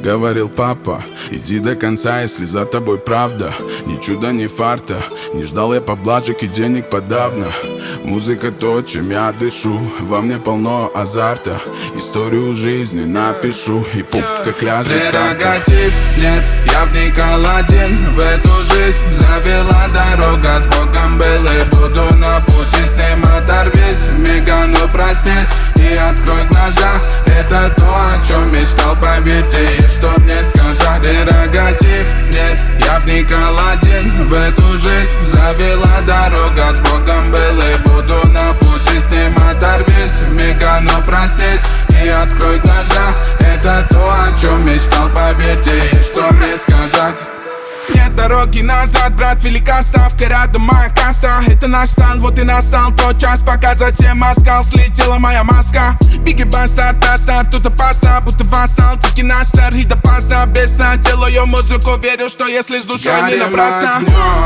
говорил папа, иди до конца, если за тобой правда. Ни чуда, ни фарта, не ждал я поблажек и денег подавно. Музыка то, чем я дышу, во мне полно азарта. Историю жизни напишу, и пуп, как ляжет карта. Прерогатив нет, я вникал один в эту жизнь. Завела дорога, с Богом был и буду на пути. С ним оторвись, мигану проснись и открой глаза. Это то, о чем мечтал, поверьте, есть что мне сказать. Прерогатив нет, я вникал один в эту жизнь. Завела дорога, с Богом был и буду на пути. С ним оторвись, мигану проснись и открой глаза. Это то, о чем мечтал, поверьте, есть что мне сказать. Нет дороги назад, брат, велика ставка, рядом моя каста. Это наш стан, вот и настал тот час, пока затем оскал, слетела моя маска. Бигги бастард, старт, тут опасно, будто восстал дикий настер. И допоздна, без сна, делаю музыку, верю, что если с душой не напрасно.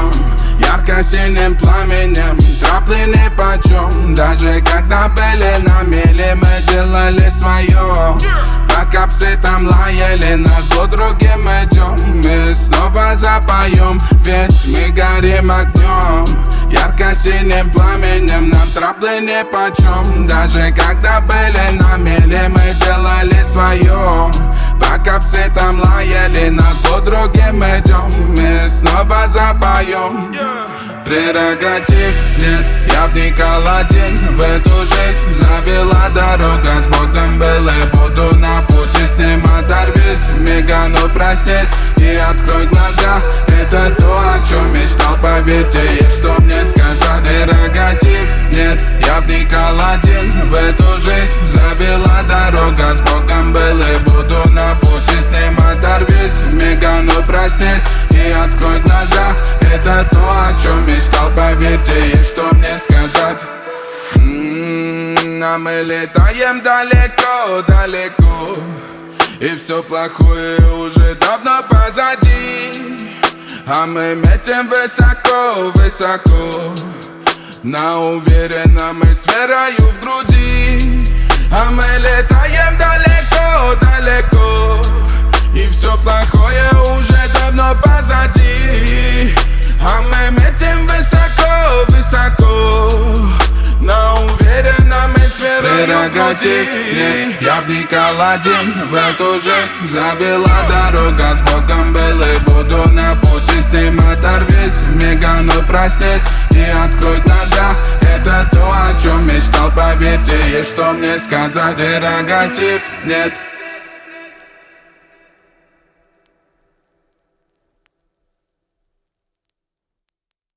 Ярко-синим пламенем, тропли ни почем. Даже когда были на мели, мы делали свое. Пока псы там лаяли, на зло другим идем. Мы снова запоем, ведь мы горим огнем. Ярко-синим пламенем, нам тропли ни почем. Даже когда были на мели, мы делали свое. Пока псы там лаяли, на зло другим идем. Мы снова запоем. Прерогатив нет, я вникал один в эту жизнь. Завела дорога, с Богом был и буду на пути. С ним оторвись, мигану проснись и открой глаза. Это то, о чем мечтал, поверьте, есть что мне сказать. Прерогатив нет, я вникал один в эту жизнь. Завела дорога, с Богом был и буду на пути. С ним оторвись, мигану проснись и открой глаза. Это то, о чем мечтал, поверьте, есть что мне сказать. А мы летаем далеко, далеко, и все плохое уже давно позади. А мы метим высоко, высоко, на уверенном мы с верою в груди. А мы летаем далеко, далеко, и все плохое уже давно позади. А мы метим высоко, высоко, на уверенном мы с верою. Прерогатив нет, я вникал один в эту жизнь. Завела дорога, с Богом был и буду на пути. С ним оторвись, мигану проснись и открой глаза. Это то, о чем мечтал, поверьте, есть что мне сказать. Прерогатив нет.